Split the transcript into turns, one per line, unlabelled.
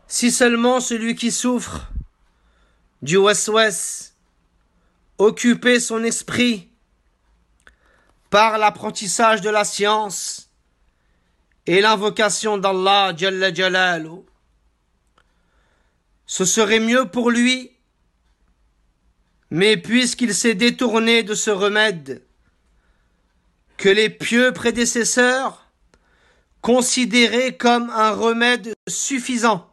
Si seulement celui qui souffre du waswas occupait son esprit par l'apprentissage de la science et l'invocation d'Allah Jalla Jalalu, ce serait mieux pour lui, mais puisqu'il s'est détourné de ce remède que les pieux prédécesseurs considéraient comme un remède suffisant,